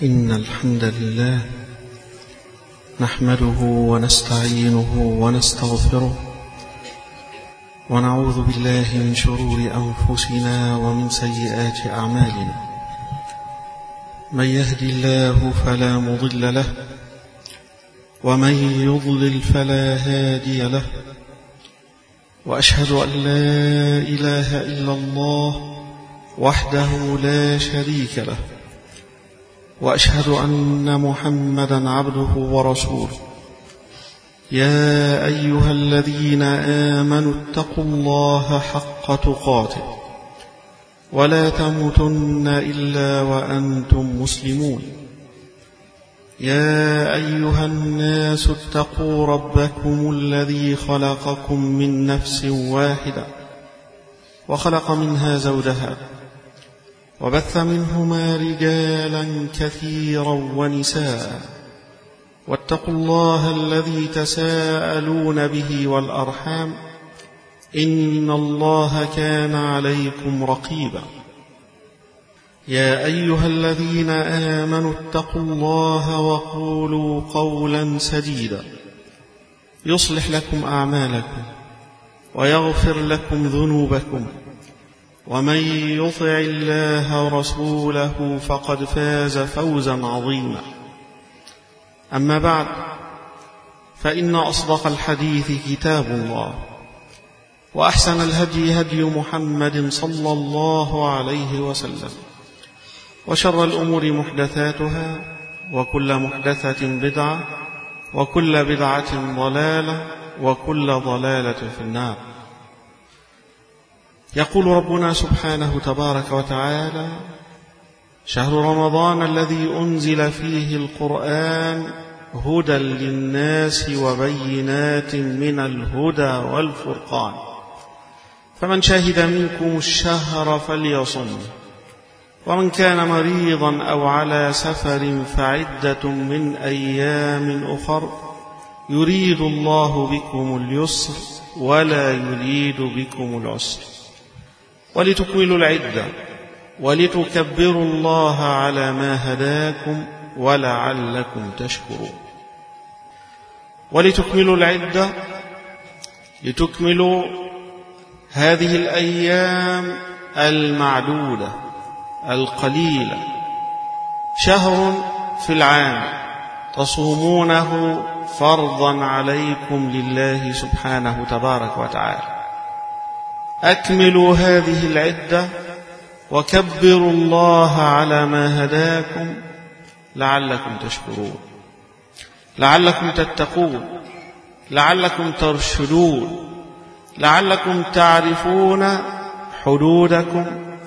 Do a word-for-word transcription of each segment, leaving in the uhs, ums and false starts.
إن الحمد لله نحمده ونستعينه ونستغفره ونعوذ بالله من شرور أنفسنا ومن سيئات أعمالنا. من يهدي الله فلا مضل له ومن يضلل فلا هادي له، وأشهد أن لا إله إلا الله وحده لا شريك له، وأشهد أن محمدا عبده ورسوله. يا أيها الذين آمنوا اتقوا الله حق تقاته ولا تموتن إلا وأنتم مسلمون. يا أيها الناس اتقوا ربكم الذي خلقكم من نفس واحدة وخلق منها زوجها وبث منهما رجالا كثيرا ونساء، واتقوا الله الذي تساءلون به والأرحام إن الله كان عليكم رقيبا. يا أيها الذين آمنوا اتقوا الله وقولوا قولا سديدا يصلح لكم أعمالكم ويغفر لكم ذنوبكم، ومن يطع الله ورسوله فقد فاز فوزا عظيما. أما بعد، فإن أصدق الحديث كتاب الله، وأحسن الهدي هدي محمد صلى الله عليه وسلم، وشر الأمور محدثاتها، وكل محدثة بدعة، وكل بدعة ضلالة، وكل ضلالة في النار. يقول ربنا سبحانه تبارك وتعالى: شهر رمضان الذي أنزل فيه القرآن هدى للناس وبينات من الهدى والفرقان، فمن شهد منكم الشهر فليصمه، ومن كان مريضا أو على سفر فعدة من أيام أخر، يريد الله بكم اليسر ولا يريد بكم العسر، ولتكملوا العدة ولتكبروا الله على ما هداكم ولعلكم تشكرون. ولتكملوا العدة، لتكملوا هذه الأيام المعدودة القليلة، شهر في العام تصومونه فرضا عليكم لله سبحانه تبارك وتعالى. أكملوا هذه العدة وكبروا الله على ما هداكم لعلكم تشكرون، لعلكم تتقون، لعلكم ترشدون، لعلكم تعرفون حدودكم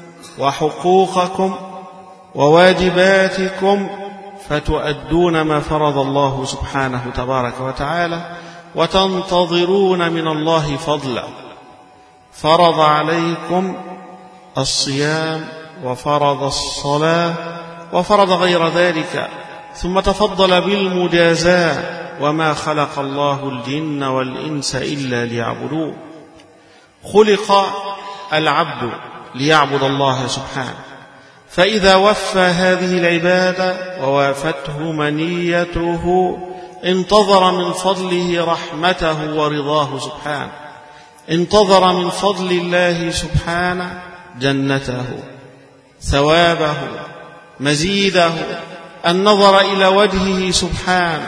وحقوقكم وواجباتكم، فتؤدون ما فرض الله سبحانه تبارك وتعالى، وتنتظرون من الله فضلا. فرض عليكم الصيام وفرض الصلاة وفرض غير ذلك، ثم تفضل بالمجازاة: وما خلق الله الجن والإنس إلا ليعبدون. خلق العبد ليعبد الله سبحانه، فإذا وفى هذه العبادة ووافته منيته انتظر من فضله رحمته ورضاه سبحانه، انتظر من فضل الله سبحانه جنته، ثوابه، مزيده، النظر إلى وجهه سبحانه.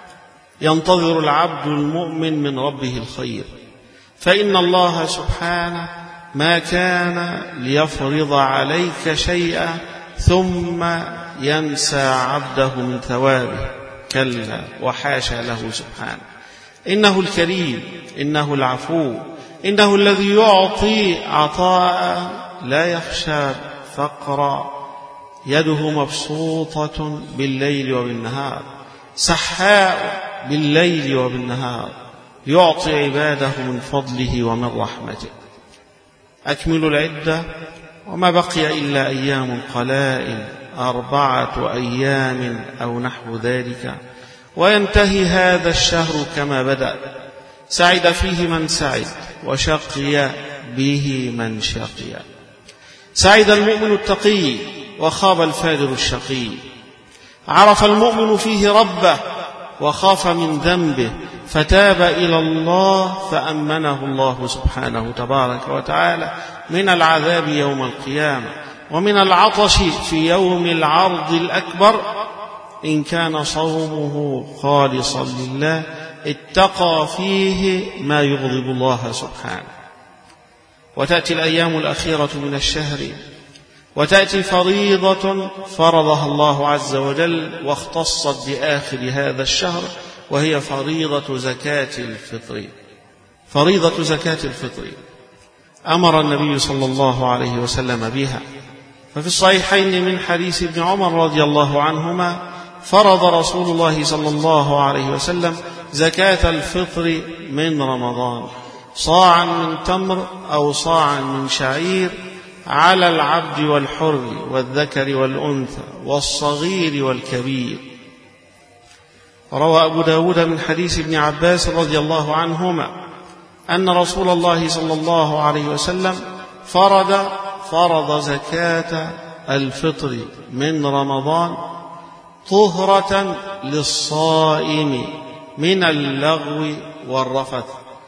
ينتظر العبد المؤمن من ربه الخير، فإن الله سبحانه ما كان ليفرض عليك شيئا ثم ينسى عبده من ثوابه، كلا وحاشا له سبحانه. إنه الكريم، إنه العفو، إنه الذي يعطي عطاء لا يخشى فقرا، يده مبسوطة بالليل وبالنهار، سحاء بالليل وبالنهار، يعطي عباده من فضله ومن رحمته. أكملوا العدة، وما بقي إلا أيام قلائل، أربعة أيام أو نحو ذلك، وينتهي هذا الشهر كما بدأ. سعد فيه من سعد، وشقي به من شقي. سعد المؤمن التقي، وخاب الفاجر الشقي. عرف المؤمن فيه ربه وخاف من ذنبه فتاب إلى الله فأمنه الله سبحانه تبارك وتعالى من العذاب يوم القيامة ومن العطش في يوم العرض الأكبر. إن كان صومه خالصا لله اتقى فيه ما يغضب الله سبحانه. وتأتي الأيام الأخيرة من الشهر وتأتي فريضة فرضها الله عز وجل واختصت بآخر هذا الشهر، وهي فريضة زكاة الفطر. فريضة زكاة الفطر أمر النبي صلى الله عليه وسلم بها، ففي الصحيحين من حديث ابن عمر رضي الله عنهما فرض رسول الله صلى الله عليه وسلم زكاة الفطر من رمضان صاعا من تمر أو صاعا من شعير على العبد والحر والذكر والأنثى والصغير والكبير. روى أبو داود من حديث ابن عباس رضي الله عنهما أن رسول الله صلى الله عليه وسلم فرض فرض زكاة الفطر من رمضان طهرة للصائم من اللغو والرفث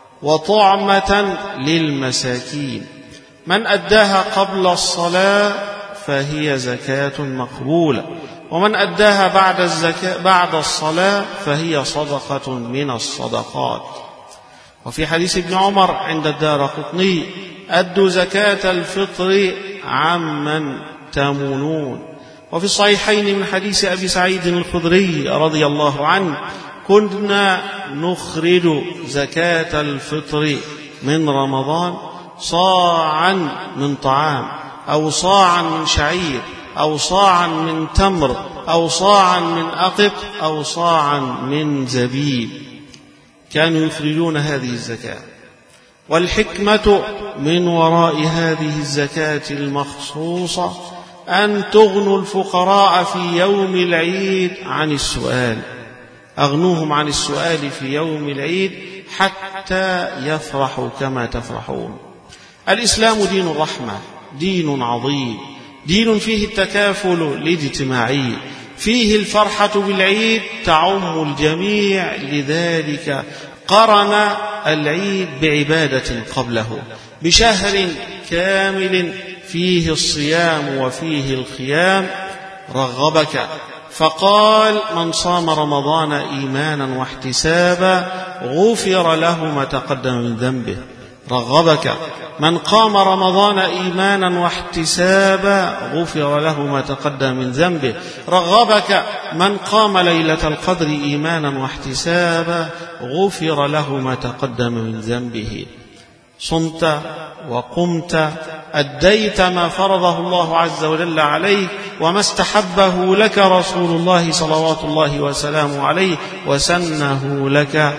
وطعمة للمساكين. من أداها قبل الصلاة فهي زكاة مقبولة، ومن أداها بعد الزكاة بعد الصلاة فهي صدقة من الصدقات. وفي حديث ابن عمر عند الدارقطني أدوا زكاة الفطر عمن تمنون. وفي الصحيحين من حديث أبي سعيد الخدري رضي الله عنه كنا نخرج زكاة الفطر من رمضان صاعا من طعام أو صاعا من شعير أو صاعا من تمر أو صاعا من أقط أو صاعا من زبيب. كانوا يخرجون هذه الزكاة. والحكمة من وراء هذه الزكاة المخصوصة أن تغنوا الفقراء في يوم العيد عن السؤال، أغنوهم عن السؤال في يوم العيد حتى يفرحوا كما تفرحون. الإسلام دين الرحمة، دين عظيم، دين فيه التكافل الاجتماعي، فيه الفرحة بالعيد تعم الجميع، لذلك قرن العيد بعبادة قبله بشهر كامل فيه الصيام وفيه الخيام. رغبك فقال من صام رمضان إيمانا واحتسابا غفر له ما تقدم من ذنبه. رغبك من قام رمضان إيمانا واحتسابا غفر له ما تقدم من ذنبه. رغبك من قام ليلة القدر إيمانا واحتسابا غفر له ما تقدم من ذنبه. صمت وقمت أديت ما فرضه الله عز وجل عليك وما استحبه لك رسول الله صلوات الله وسلامه عليه وسنه لك،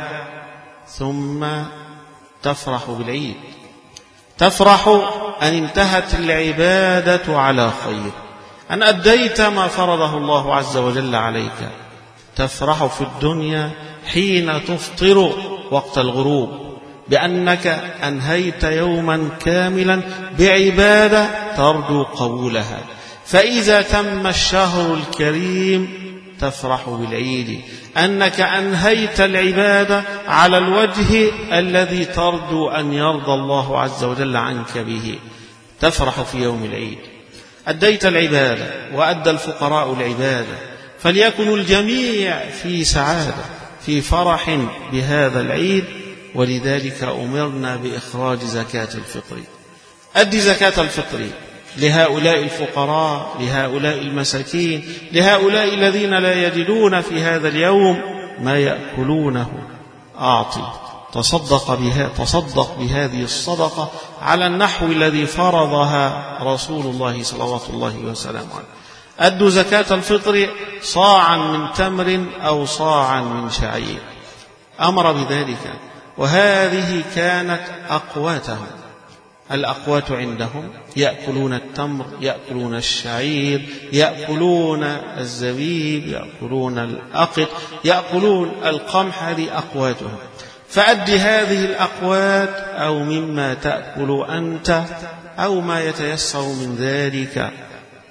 ثم تفرح بالعيد. تفرح أن انتهت العبادة على خير، أن أديت ما فرضه الله عز وجل عليك. تفرح في الدنيا حين تفطر وقت الغروب بأنك أنهيت يوما كاملا بعبادة ترجو قبولها. فإذا تم الشهر الكريم تفرح بالعيد أنك أنهيت العبادة على الوجه الذي ترجو أن يرضى الله عز وجل عنك به. تفرح في يوم العيد. أديت العبادة وأدى الفقراء العبادة، فليكن الجميع في سعادة في فرح بهذا العيد. ولذلك أمرنا بإخراج زكاة الفطر. أد زكاة الفطر لهؤلاء الفقراء، لهؤلاء المساكين، لهؤلاء الذين لا يجدون في هذا اليوم ما يأكلونه. أعطي، تصدق بها تصدق بهذه الصدقة على النحو الذي فرضها رسول الله صلوات الله وسلامه عليه. أدوا زكاة الفطر صاعا من تمر أو صاعا من شعير. أمر بذلك، وهذه كانت أقواتهم. الأقوات عندهم يأكلون التمر، يأكلون الشعير، يأكلون الزبيب، يأكلون الأقط، يأكلون القمح. هذه أقواتهم. فأد هذه الأقوات أو مما تأكل أنت أو ما يتيسر من ذلك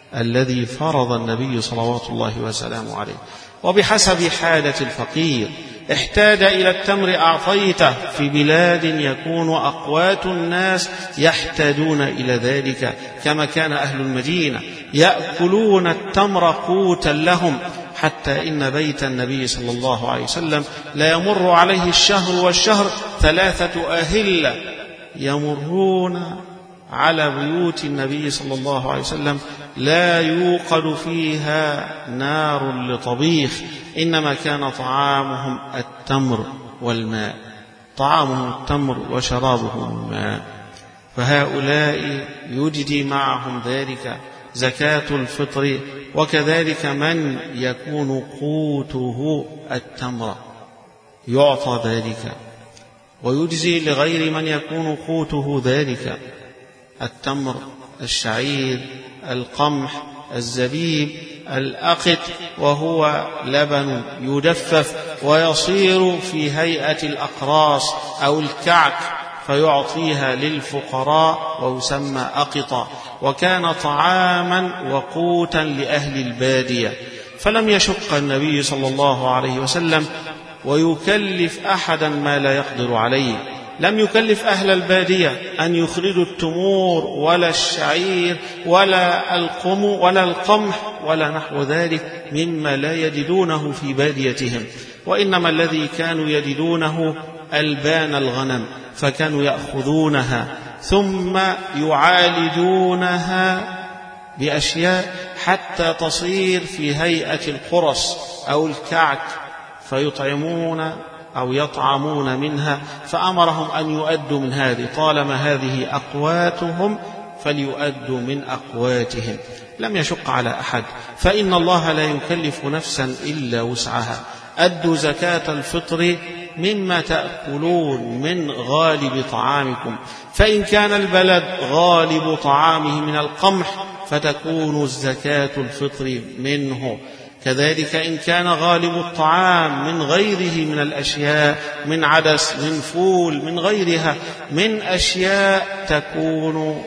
الذي فرض النبي صلوات الله وسلامه عليه. وبحسب حالة الفقير احتاج إلى التمر أعطيته في بلاد يكون أقوات الناس يحتاجون إلى ذلك، كما كان أهل المدينة يأكلون التمر قوتا لهم، حتى إن بيت النبي صلى الله عليه وسلم لا يمر عليه الشهر والشهر ثلاثة أهلة يمرون على بيوت النبي صلى الله عليه وسلم لا يوقد فيها نار لطبيخ، إنما كان طعامهم التمر والماء، طعامهم التمر وشرابهم الماء. فهؤلاء يجدي معهم ذلك زكاة الفطر، وكذلك من يكون قوته التمر يعطى ذلك، ويجزي لغير من يكون قوته ذلك التمر، الشعير، القمح، الزبيب، الأقط، وهو لبن يدفف ويصير في هيئة الأقراص أو الكعك فيعطيها للفقراء ويسمى أقطا، وكان طعاما وقوتا لأهل البادية. فلم يشق النبي صلى الله عليه وسلم ويكلف أحدا ما لا يقدر عليه، لم يكلف أهل البادية أن يخرجوا التمور ولا الشعير ولا القم ولا القمح ولا نحو ذلك مما لا يجدونه في باديتهم، وإنما الذي كانوا يجدونه ألبان الغنم، فكانوا يأخذونها ثم يعالجونها بأشياء حتى تصير في هيئة القرص أو الكعك فيطعمون أو يطعمون منها، فأمرهم أن يؤدوا من هذه، طالما هذه أقواتهم فليؤدوا من أقواتهم، لم يشق على أحد، فإن الله لا يكلف نفسا إلا وسعها. أدوا زكاة الفطر مما تأكلون من غالب طعامكم، فإن كان البلد غالب طعامه من القمح فتكون الزكاة الفطر منه، كذلك إن كان غالب الطعام من غيره من الأشياء، من عدس، من فول، من غيرها من أشياء تكون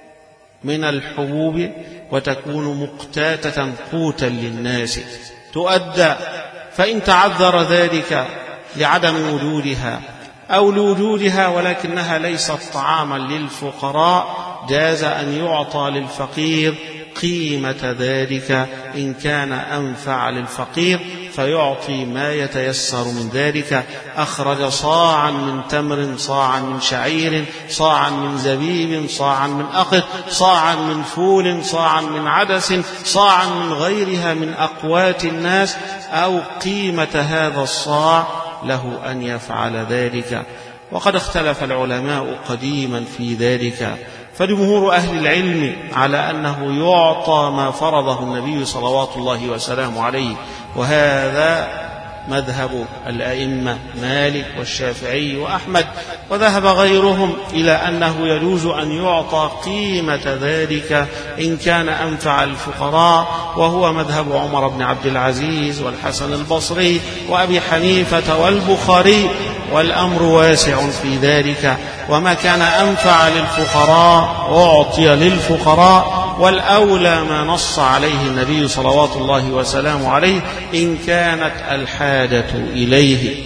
من الحبوب وتكون مقتاتة قوتا للناس تؤدى. فإن تعذر ذلك لعدم وجودها أو لوجودها ولكنها ليست طعاما للفقراء، جاز أن يعطى للفقير قيمة ذلك إن كان أنفع للفقير، فيعطي ما يتيسر من ذلك. أخرج صاعا من تمر، صاعا من شعير، صاعا من زبيب، صاعا من أقط، صاعا من فول، صاعا من عدس، صاعا من غيرها من أقوات الناس، أو قيمة هذا الصاع له أن يفعل ذلك. وقد اختلف العلماء قديما في ذلك، فجمهور أهل العلم على أنه يعطى ما فرضه النبي صلوات الله وسلامه عليه، وهذا مذهب الأئمة مالك والشافعي وأحمد، وذهب غيرهم إلى أنه يجوز أن يعطى قيمة ذلك إن كان أنفع الفقراء، وهو مذهب عمر بن عبد العزيز والحسن البصري وأبي حنيفة والبخاري، والأمر واسع في ذلك، وما كان أنفع للفقراء أعطي للفقراء، والأولى ما نص عليه النبي صلوات الله وسلامه عليه إن كانت الحاجة إليه.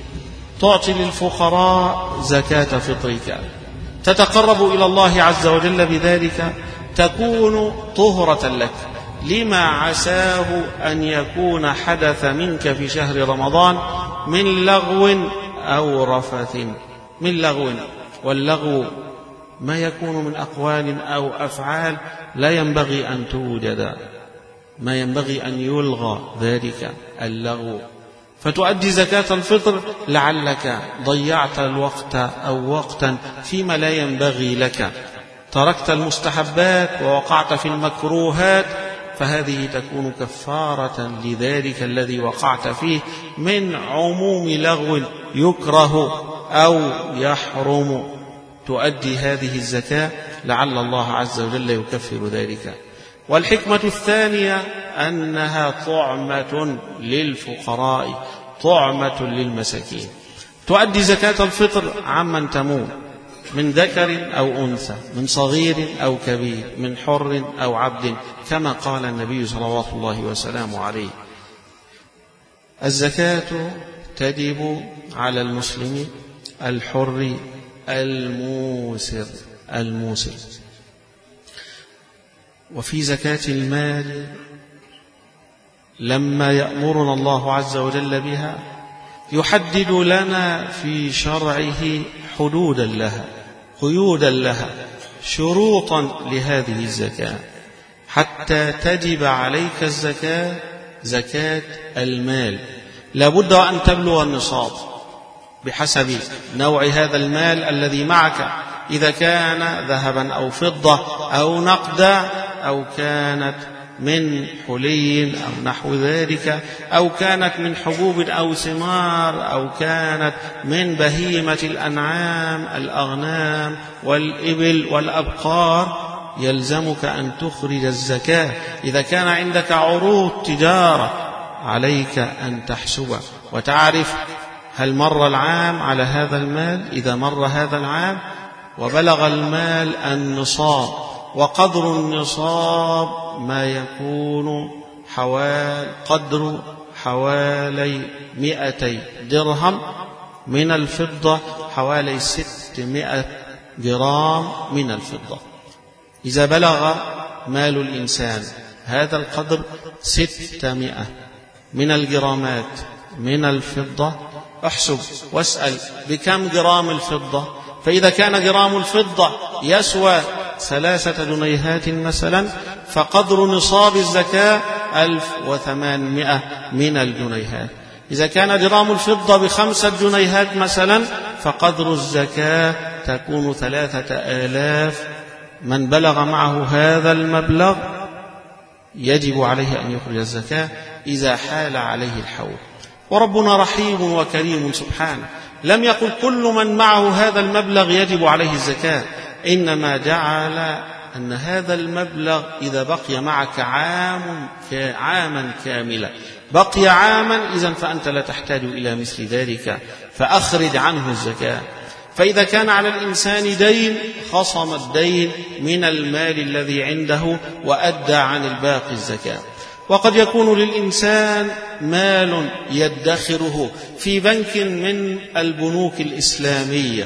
تعطي للفقراء زكاة فطرك، تتقرب إلى الله عز وجل بذلك، تكون طهرة لك لما عساه أن يكون حدث منك في شهر رمضان من لغو أو رفث. من لغو، واللغو ما يكون من أقوال أو أفعال لا ينبغي أن توجد، ما ينبغي أن يلغى ذلك اللغو، فتؤدي زكاة الفطر لعلك ضيعت الوقت أو وقتا فيما لا ينبغي لك، تركت المستحبات ووقعت في المكروهات، فهذه تكون كفارة لذلك الذي وقعت فيه من عموم لغو يكره أو يحرم. تؤدي هذه الزكاة لعل الله عز وجل يكفر ذلك. والحكمة الثانية أنها طعمة للفقراء، طعمة للمساكين. تؤدي زكاة الفطر عمن تموت، من ذكر أو أنثى، من صغير أو كبير، من حر أو عبد، كما قال النبي صلوات الله وسلامه عليه. الزكاة تجب على المسلم الحر الموسر الموسر. وفي زكاة المال لما يأمرنا الله عز وجل بها يحدد لنا في شرعه حدودا لها، قيودا لها، شروطا لهذه الزكاة حتى تجب عليك الزكاة. زكاة المال لابد أن تبلغ النصاب بحسب نوع هذا المال الذي معك، إذا كان ذهبا أو فضة أو نقدا، أو كانت من حلي أو نحو ذلك، أو كانت من حبوب أو ثمار، أو كانت من بهيمة الأنعام الأغنام والإبل والأبقار، يلزمك أن تخرج الزكاة. إذا كان عندك عروض تجارة عليك أن تحسبها وتعرف هل مر العام على هذا المال. إذا مر هذا العام وبلغ المال النصاب، وقدر النصاب ما يكون حوالي قدر حوالي مئتي درهم من الفضة، حوالي ستمائة جرام من الفضة. إذا بلغ مال الإنسان هذا القدر ستمائة من الجرامات من الفضة، احسب واسأل بكم جرام الفضة. فإذا كان جرام الفضة يسوى ثلاثة جنيهات مثلا، فقدر نصاب الزكاة ألف وثمانمائة من الجنيهات. إذا كان جرام الفضة بخمسة جنيهات مثلا، فقدر الزكاة تكون ثلاثة آلاف. من بلغ معه هذا المبلغ يجب عليه أن يخرج الزكاة إذا حال عليه الحول. وربنا رحيم وكريم سبحانه، لم يقل كل من معه هذا المبلغ يجب عليه الزكاة، إنما جعل أن هذا المبلغ إذا بقي معك عام عاما كاملا، بقي عاما، إذن فأنت لا تحتاج إلى مثل ذلك، فأخرج عنه الزكاة. فإذا كان على الإنسان دين خصم الدين من المال الذي عنده وأدى عن الباقي الزكاة. وقد يكون للإنسان مال يدخره في بنك من البنوك الإسلامية،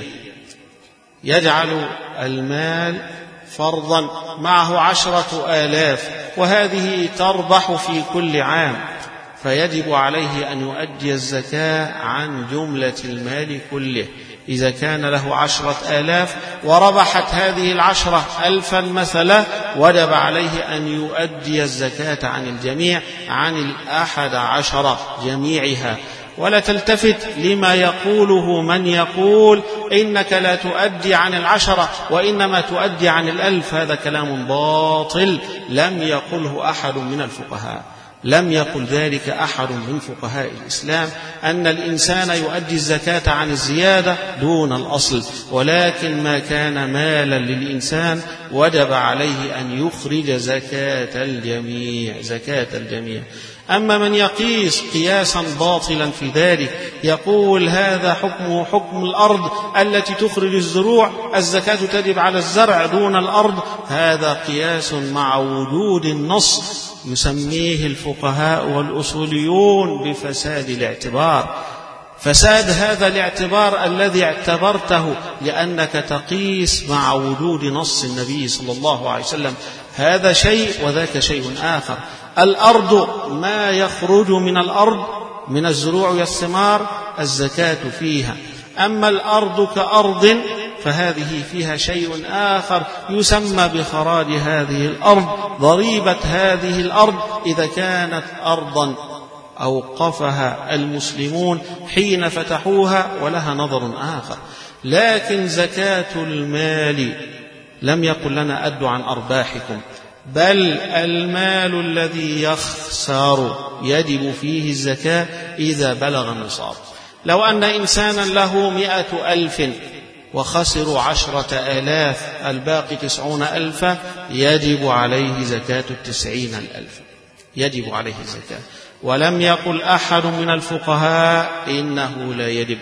يجعل المال فرضا معه عشرة آلاف، وهذه تربح في كل عام، فيجب عليه أن يؤدي الزكاة عن جملة المال كله. إذا كان له عشرة آلاف وربحت هذه العشرة ألفا مثلا، وجب عليه أن يؤدي الزكاة عن الجميع، عن الأحد عشر جميعها. ولا تلتفت لما يقوله من يقول إنك لا تؤدي عن العشرة وإنما تؤدي عن الألف، هذا كلام باطل لم يقله أحد من الفقهاء، لم يقل ذلك أحد من فقهاء الإسلام، أن الإنسان يؤدي الزكاة عن الزيادة دون الأصل، ولكن ما كان مالا للإنسان وجب عليه أن يخرج زكاة الجميع، زكاة الجميع. أما من يقيس قياسا باطلا في ذلك، يقول هذا حكمه حكم الأرض التي تخرج الزروع، الزكاة تجب على الزرع دون الأرض، هذا قياس مع وجود النص يسميه الفقهاء والأصوليون بفساد الاعتبار. فساد هذا الاعتبار الذي اعتبرته لأنك تقيس مع وجود نص النبي صلى الله عليه وسلم، هذا شيء وذاك شيء آخر. الأرض ما يخرج من الأرض من الزروع والثمار الزكاة فيها، أما الأرض كأرض فهذه فيها شيء آخر يسمى بخراج هذه الأرض، ضريبة هذه الأرض إذا كانت أرضا أوقفها المسلمون حين فتحوها ولها نظر آخر. لكن زكاة المال لم يقل لنا أدوا عن أرباحكم، بل المال الذي يخسر يجب فيه الزكاة إذا بلغ النصاب. لو أن إنسانا له مئة ألف وخسروا عشرة آلاف، الباقي تسعون ألفا، يجب عليه زكاة التسعين الألف، يجب عليه الزكاة. ولم يقل أحد من الفقهاء إنه لا يجب.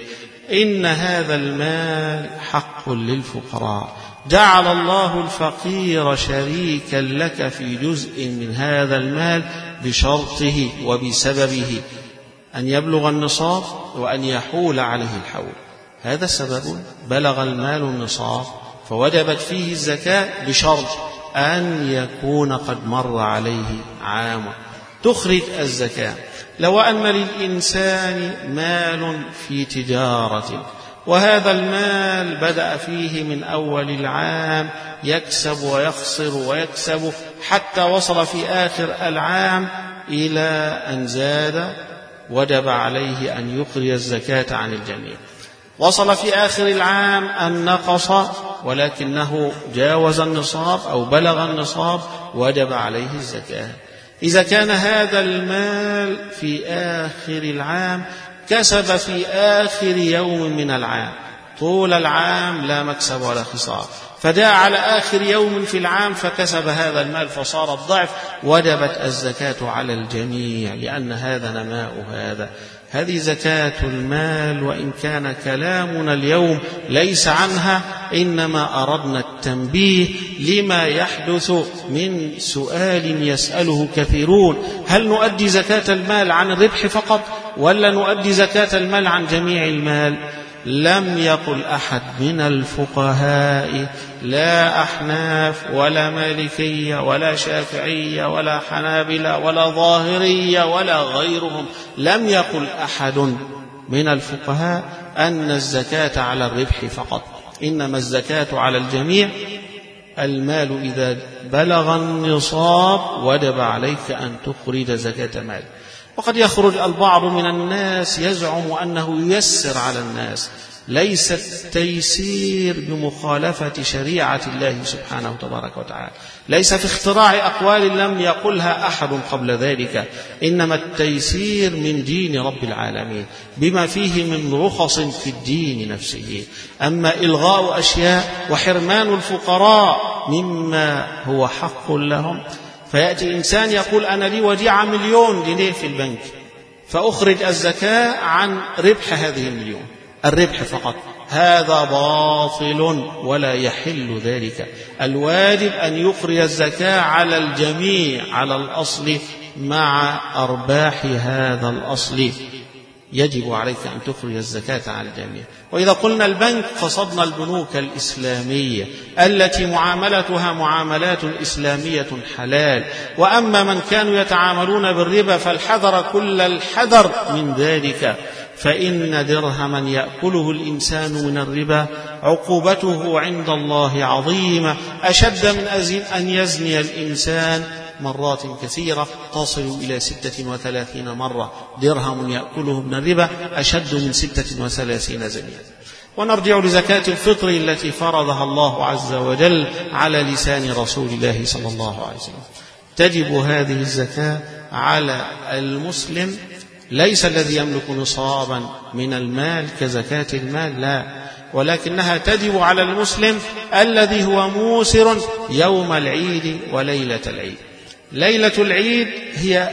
إن هذا المال حق للفقراء، جعل الله الفقير شريكا لك في جزء من هذا المال بشرطه وبسببه أن يبلغ النصاب وأن يحول عليه الحول. هذا سبب بلغ المال النصاب فوجبت فيه الزكاة بشرط أن يكون قد مر عليه عام تخرج الزكاة. لو أن للإنسان مال في تجارة وهذا المال بدأ فيه من أول العام يكسب ويخسر ويكسب حتى وصل في آخر العام إلى أن زاد، وجب عليه أن يخرج الزكاة عن الجميع. وصل في آخر العام أن نقص ولكنه جاوز النصاب أو بلغ النصاب، وجب عليه الزكاة. إذا كان هذا المال في آخر العام كسب في آخر يوم من العام، طول العام لا مكسب ولا خسارة، فجاء على آخر يوم في العام فكسب هذا المال فصار الضعف، وجبت الزكاة على الجميع لأن هذا نماء هذا. هذه زكاة المال، وإن كان كلامنا اليوم ليس عنها، إنما أردنا التنبيه لما يحدث من سؤال يسأله كثيرون: هل نؤدي زكاة المال عن الربح فقط ولا نؤدي زكاة المال عن جميع المال؟ لم يقل أحد من الفقهاء، لا أحناف ولا مالكية ولا شافعية ولا حنابلة ولا ظاهرية ولا غيرهم، لم يقل أحد من الفقهاء أن الزكاة على الربح فقط، إنما الزكاة على الجميع. المال إذا بلغ النصاب وجب عليك أن تخرج زكاة مال. وقد يخرج البعض من الناس يزعم أنه ييسر على الناس. ليس التيسير بمخالفة شريعة الله سبحانه تبارك وتعالى، ليس في اختراع أقوال لم يقلها أحد قبل ذلك، إنما التيسير من دين رب العالمين بما فيه من رخص في الدين نفسه. أما إلغاء أشياء وحرمان الفقراء مما هو حق لهم، فيأتي إنسان يقول: أنا لي وديعة مليون جنيه في البنك فأخرج الزكاة عن ربح هذه المليون، الربح فقط، هذا باطل ولا يحل ذلك. الواجب أن يخرج الزكاة على الجميع على الأصل مع أرباح هذا الأصل، يجب عليك أن تخرج الزكاة على الجميع. وإذا قلنا البنك قصدنا البنوك الإسلامية التي معاملتها معاملات إسلامية حلال، وأما من كانوا يتعاملون بالربا فالحذر كل الحذر من ذلك، فإن درهما يأكله الإنسان من الربا عقوبته عند الله عظيمة، أشد من أن يزني الإنسان مرات كثيرة تصل إلى ستة وثلاثين مرة. درهم يأكله من الربا أشد من ستة وثلاثين زنيا. ونرجع لزكاة الفطر التي فرضها الله عز وجل على لسان رسول الله صلى الله عليه وسلم. تجب هذه الزكاة على المسلم، ليس الذي يملك نصابا من المال كزكاة المال، لا، ولكنها تجب على المسلم الذي هو موسر يوم العيد وليلة العيد. ليلة العيد هي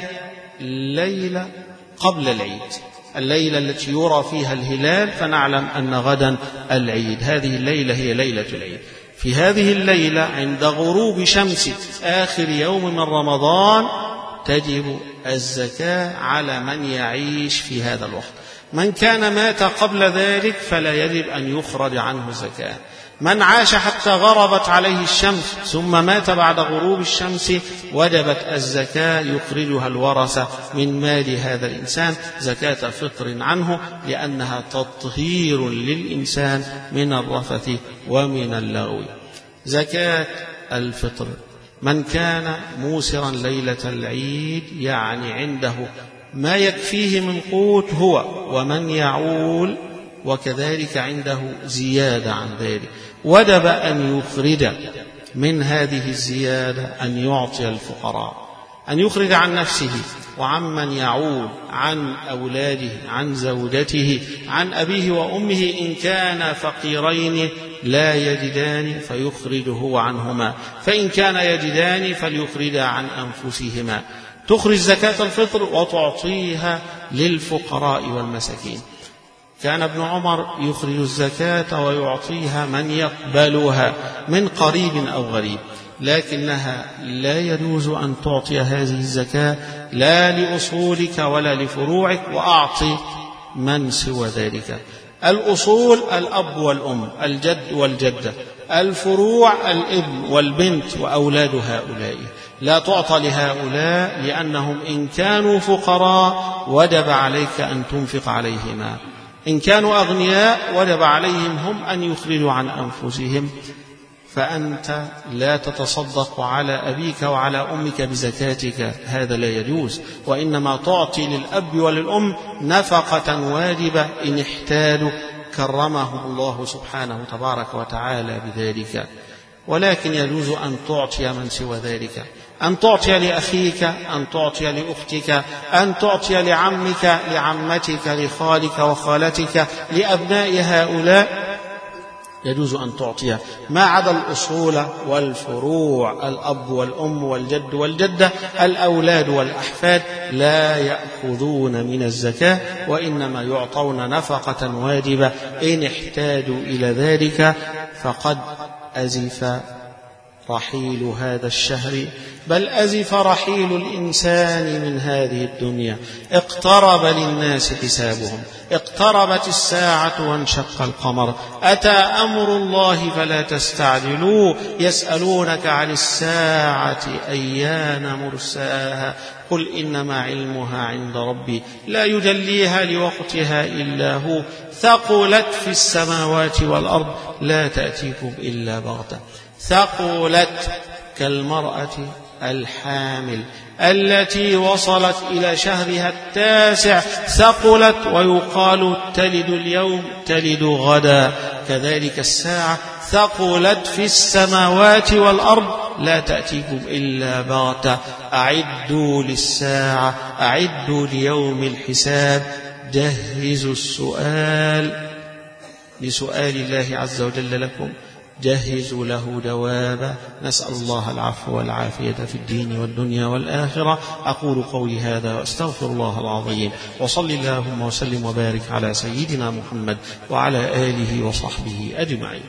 ليلة قبل العيد، الليلة التي يرى فيها الهلال فنعلم أن غدا العيد، هذه الليلة هي ليلة العيد. في هذه الليلة عند غروب شمس آخر يوم من رمضان تجب الزكاة على من يعيش في هذا الوقت. من كان مات قبل ذلك فلا يجب أن يخرج عنه زكاة. من عاش حتى غربت عليه الشمس ثم مات بعد غروب الشمس وجبت الزكاة، يخرجها الورثة من مال هذا الإنسان زكاة فطر عنه، لأنها تطهير للإنسان من الرفث ومن اللغو. زكاة الفطر: من كان موسرا ليلة العيد يعني عنده ما يكفيه من قوت هو ومن يعول، وكذلك عنده زيادة عن ذلك، وجب أن يخرج من هذه الزيادة أن يعطي الفقراء، أن يخرج عن نفسه وعمن يعول، عن أولاده، عن زوجته، عن أبيه وأمه إن كان فقيرين لا يجدان فيخرج هو عنهما، فإن كان يجدان فليخرج عن أنفسهما. تخرج زكاة الفطر وتعطيها للفقراء والمساكين. كان ابن عمر يخرج الزكاة ويعطيها من يقبلها من قريب أو غريب، لكنها لا يجوز أن تعطي هذه الزكاة لا لأصولك ولا لفروعك، وأعطي من سوى ذلك. الأصول الأب والأم، الجد والجدة، الفروع الابن والبنت وأولاد هؤلاء، لا تعطى لهؤلاء لأنهم إن كانوا فقراء وجب عليك أن تنفق عليهما، إن كانوا أغنياء وجب عليهم هم أن يخرجوا عن أنفسهم، فأنت لا تتصدق على أبيك وعلى أمك بزكاتك، هذا لا يجوز، وإنما تعطي للأب وللأم نفقة واجبة إن احتاجوا كرمهم الله سبحانه تبارك وتعالى بذلك. ولكن يجوز أن تعطي من سوى ذلك، أن تعطي لأخيك، أن تعطي لأختك، أن تعطي لعمك لعمتك لخالك وخالتك لأبناء هؤلاء، يجوز أن تعطي. ما عدا الأصول والفروع الأب والأم والجد والجدة الأولاد والأحفاد لا يأخذون من الزكاة، وإنما يعطون نفقة واجبة إن احتاجوا إلى ذلك. فقد أزف رحيل هذا الشهر، بل أزف رحيل الإنسان من هذه الدنيا، اقترب للناس حسابهم، اقتربت الساعة وانشق القمر، أتى أمر الله فلا تستعجلوه، يسألونك عن الساعة أيان مرساها، قل إنما علمها عند ربي لا يجليها لوقتها إلا هو، ثقلت في السماوات والأرض لا تأتيكم إلا بغتة. ثقلت كالمرأة الحامل التي وصلت إلى شهرها التاسع، ثقلت، ويقال تلد اليوم تلد غدا، كذلك الساعة ثقلت في السماوات والأرض لا تأتيكم إلا بغتة. أعدوا للساعة، أعدوا ليوم الحساب، جهزوا السؤال لسؤال الله عز وجل لكم، جهزوا له جوابا. نسأل الله العفو والعافية في الدين والدنيا والآخرة. أقول قولي هذا وأستغفر الله العظيم، وصل اللهم وسلم وبارك على سيدنا محمد وعلى آله وصحبه أجمعين.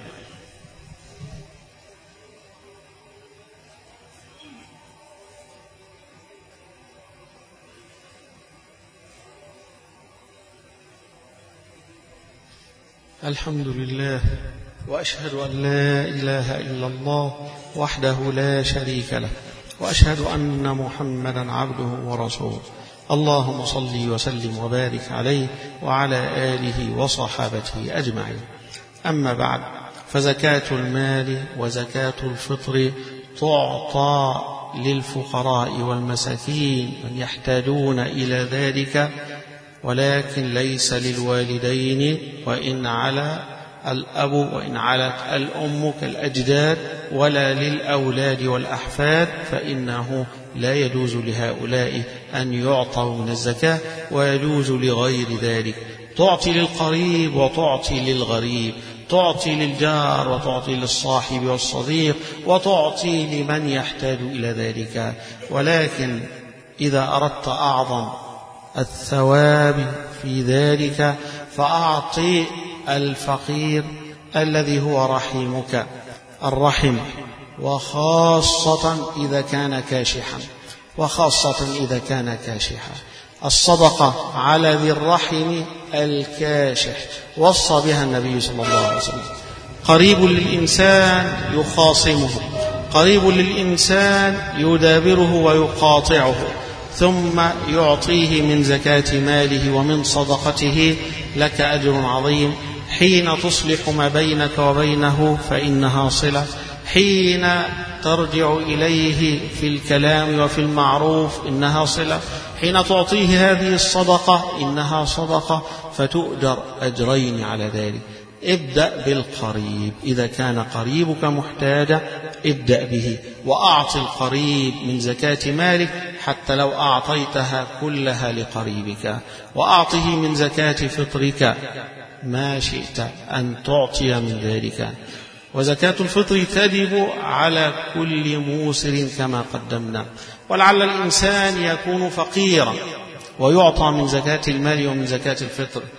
الحمد لله، وأشهد أن لا إله إلا الله وحده لا شريك له، وأشهد أن محمدا عبده ورسوله. اللهم صل وسلم وبارك عليه وعلى آله وصحابته أجمعين. أما بعد، فزكاة المال وزكاة الفطر تعطى للفقراء والمساكين من يحتاجون إلى ذلك، ولكن ليس للوالدين، وإن على الأب وإن علت الأم كالأجداد، ولا للأولاد والأحفاد، فإنه لا يجوز لهؤلاء أن يعطوا من الزكاة، ويجوز لغير ذلك. تعطي للقريب وتعطي للغريب، تعطي للجار وتعطي للصاحب والصديق، وتعطي لمن يحتاج إلى ذلك. ولكن إذا أردت أعظم الثواب في ذلك فأعطي الفقير الذي هو رحمك، الرحم، وخاصة إذا كان كاشحا، وخاصة إذا كان كاشحا. الصدقة على ذي الرحم الكاشح وصى بها النبي صلى الله عليه وسلم. قريب للإنسان يخاصمه، قريب للإنسان يدابره ويقاطعه، ثم يعطيه من زكاة ماله ومن صدقته، لك أجر عظيم. حين تصلح ما بينك وبينه فإنها صلة، حين ترجع إليه في الكلام وفي المعروف إنها صلة، حين تعطيه هذه الصدقة إنها صدقة، فتؤجر أجرين على ذلك. ابدأ بالقريب، إذا كان قريبك محتاجا ابدأ به، وأعط القريب من زكاة مالك حتى لو أعطيتها كلها لقريبك، وأعطه من زكاة فطرك ما شئت أن تعطي من ذلك. وزكاة الفطر تجب على كل موسر كما قدمنا. ولعل الإنسان يكون فقيرا ويعطى من زكاة المال ومن زكاة الفطر،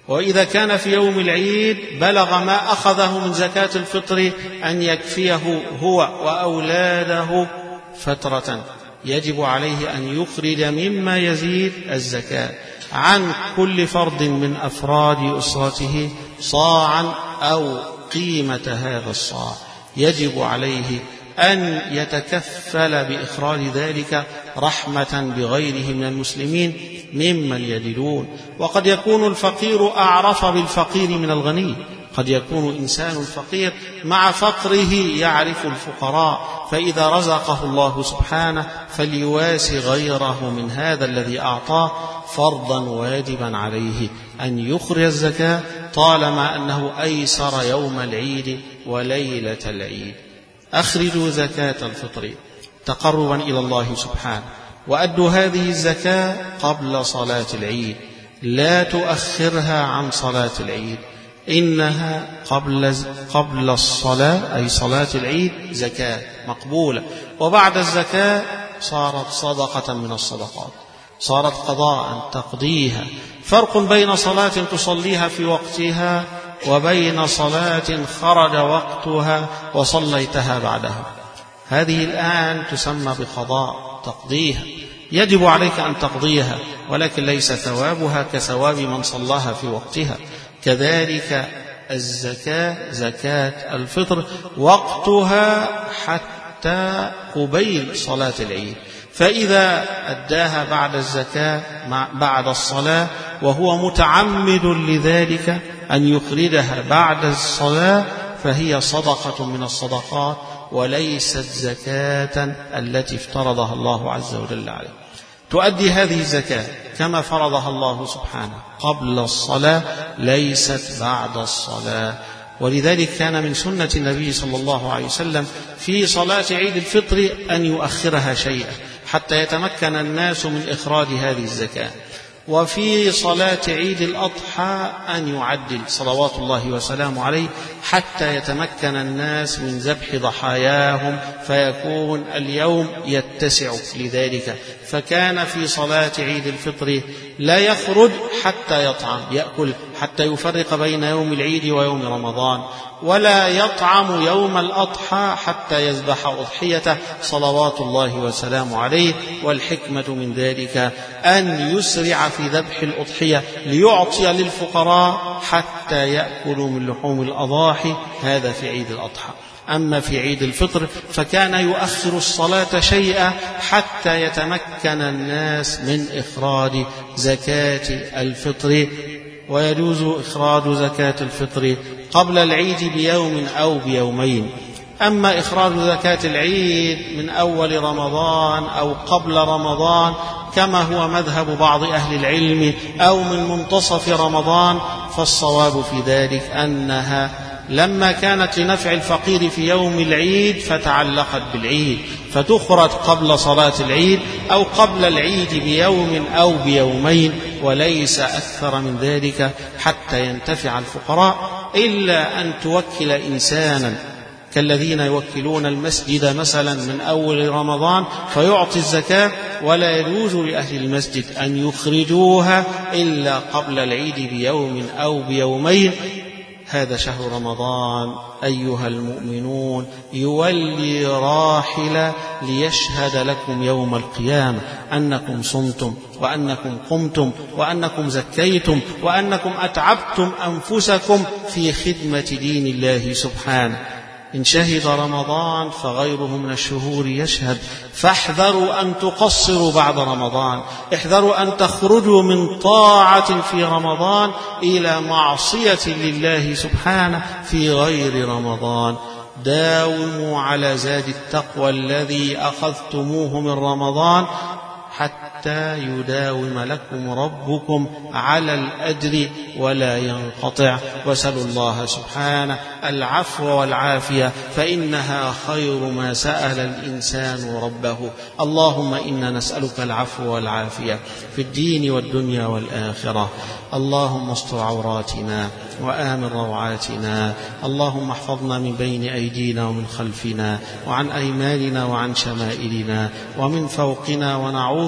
وإذا كان في يوم العيد بلغ ما أخذه من زكاة الفطر أن يكفيه هو وأولاده فترة، يجب عليه أن يخرج مما يزيد الزكاة عن كل فرد من أفراد أسرته صاعا أو قيمة هذا الصاع. يجب عليه أن يتكفل بإخراج ذلك رحمة بغيره من المسلمين ممن يدلون. وقد يكون الفقير أعرف بالفقير من الغني، قد يكون إنسان فقير مع فقره يعرف الفقراء، فإذا رزقه الله سبحانه فليواسي غيره من هذا الذي أعطاه فرضا واجبا عليه أن يخرج الزكاة طالما أنه أيسر يوم العيد وليلة العيد. أخرجوا زكاة الفطر تقربا إلى الله سبحانه، وأدوا هذه الزكاة قبل صلاة العيد، لا تؤخرها عن صلاة العيد، إنها قبل قبل الصلاة أي صلاة العيد زكاة مقبولة، وبعد الزكاة صارت صدقة من الصدقات، صارت قضاء تقضيها. فرق بين صلاة تصليها في وقتها وبين صلاة خرج وقتها وصليتها بعدها. هذه الآن تسمى بقضاء تقضيها، يجب عليك أن تقضيها، ولكن ليس ثوابها كثواب من صلاها في وقتها. كذلك الزكاة زكاة الفطر وقتها حتى قبيل صلاة العيد، فإذا أداها بعد الزكاة بعد الصلاة وهو متعمد لذلك أن يخرجها بعد الصلاة فهي صدقة من الصدقات وليست زكاة التي افترضها الله عز وجل عليه. تؤدي هذه الزكاة كما فرضها الله سبحانه قبل الصلاة، ليست بعد الصلاة. ولذلك كان من سنة النبي صلى الله عليه وسلم في صلاة عيد الفطر أن يؤخرها شيئا حتى يتمكن الناس من إخراج هذه الزكاة، وفي صلاة عيد الأضحى أن يعدل صلوات الله وسلامه عليه حتى يتمكن الناس من ذبح ضحاياهم فيكون اليوم يتسع لذلك. فكان في صلاة عيد الفطر لا يخرج حتى يطعم، يأكل حتى يفرق بين يوم العيد ويوم رمضان، ولا يطعم يوم الأضحى حتى يذبح أضحيته صلوات الله وسلامه عليه. والحكمة من ذلك أن يسرع في ذبح الأضحية ليعطي للفقراء حتى يأكلوا من لحوم الأضاحي، هذا في عيد الأضحى. أما في عيد الفطر فكان يؤخر الصلاة شيئا حتى يتمكن الناس من إخراج زكاة الفطر، ويجوز إخراج زكاة الفطر قبل العيد بيوم أو بيومين. أما إخراج زكاة العيد من أول رمضان أو قبل رمضان كما هو مذهب بعض أهل العلم أو من منتصف رمضان، فالصواب في ذلك أنها لما كانت لنفع الفقير في يوم العيد فتعلقت بالعيد، فتخرج قبل صلاة العيد أو قبل العيد بيوم أو بيومين، وليس أكثر من ذلك حتى ينتفع الفقراء، إلا أن توكل إنسانا كالذين يوكلون المسجد مثلا من أول رمضان فيعطي الزكاة، ولا يجوز لأهل المسجد أن يخرجوها إلا قبل العيد بيوم أو بيومين. هذا شهر رمضان أيها المؤمنون يولي راحلة ليشهد لكم يوم القيامة أنكم صمتم وأنكم قمتم وأنكم زكيتم وأنكم أتعبتم أنفسكم في خدمة دين الله سبحانه. إن شهد رمضان فغيره من الشهور يشهد، فاحذروا أن تقصروا بعد رمضان، احذروا أن تخرجوا من طاعة في رمضان إلى معصية لله سبحانه في غير رمضان. داوموا على زاد التقوى الذي أخذتموه من رمضان حتى يداوم لكم ربكم على الأجر ولا ينقطع. وسلوا الله سبحانه العفو والعافية فإنها خير ما سأل الإنسان ربه. اللهم إنا نسألك العفو والعافية في الدين والدنيا والآخرة. اللهم استر عوراتنا وآمن روعاتنا. اللهم احفظنا من بين أيدينا ومن خلفنا وعن أيماننا وعن شمائلنا ومن فوقنا، ونعوذ بعظمتك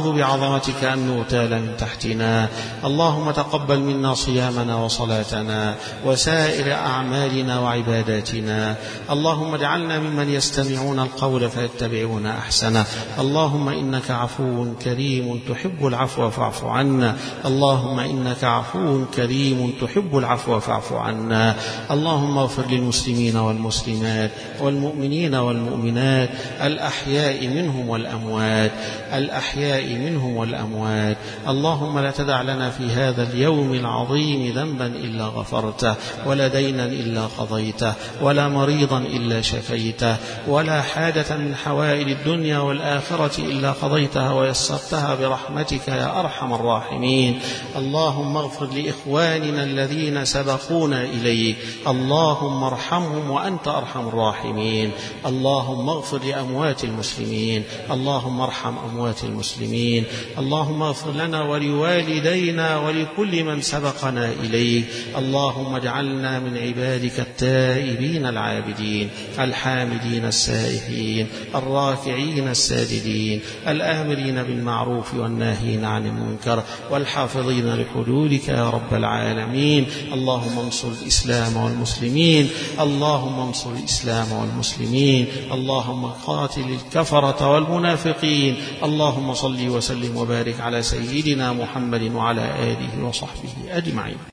عظمتك أن نغتال من تحتنا. اللهم تقبل منا صيامنا وصلاتنا وسائر أعمالنا وعباداتنا. اللهم اجعلنا ممن يستمعون القول فيتبعون أحسنه. اللهم إنك عفو كريم تحب العفو فاعف عنا. اللهم إنك عفو كريم تحب العفو فاعف عنا. اللهم اغفر للمسلمين والمسلمات والمؤمنين والمؤمنات الأحياء منهم والأموات الأحياء منهم والأموات. اللهم لا تدع لنا في هذا اليوم العظيم ذنبا إلا غفرته، ولا دينا إلا قضيته، ولا مريضا إلا شفيته، ولا حاجة من حوائج الدنيا والآخرة إلا قضيتها ويسرتها برحمتك يا أرحم الراحمين. اللهم اغفر لإخواننا الذين سبقونا إليك. اللهم ارحمهم وأنت أرحم الراحمين. اللهم اغفر لأموات المسلمين. اللهم ارحم أموات المسلمين. اللهم اغفر لنا ولوالدينا ولكل من سبقنا إليك. اللهم اجعلنا من عبادك التائبين العابدين الحامدين السائحين الراكعين الساجدين الآمرين بالمعروف والناهين عن المنكر والحافظين لحدودك يا رب العالمين. اللهم انصر الإسلام والمسلمين. اللهم انصر الإسلام والمسلمين. اللهم قاتل الكفرة والمنافقين. اللهم صل وسلم وبارك على سيدنا محمد وعلى آله وصحبه أجمعين.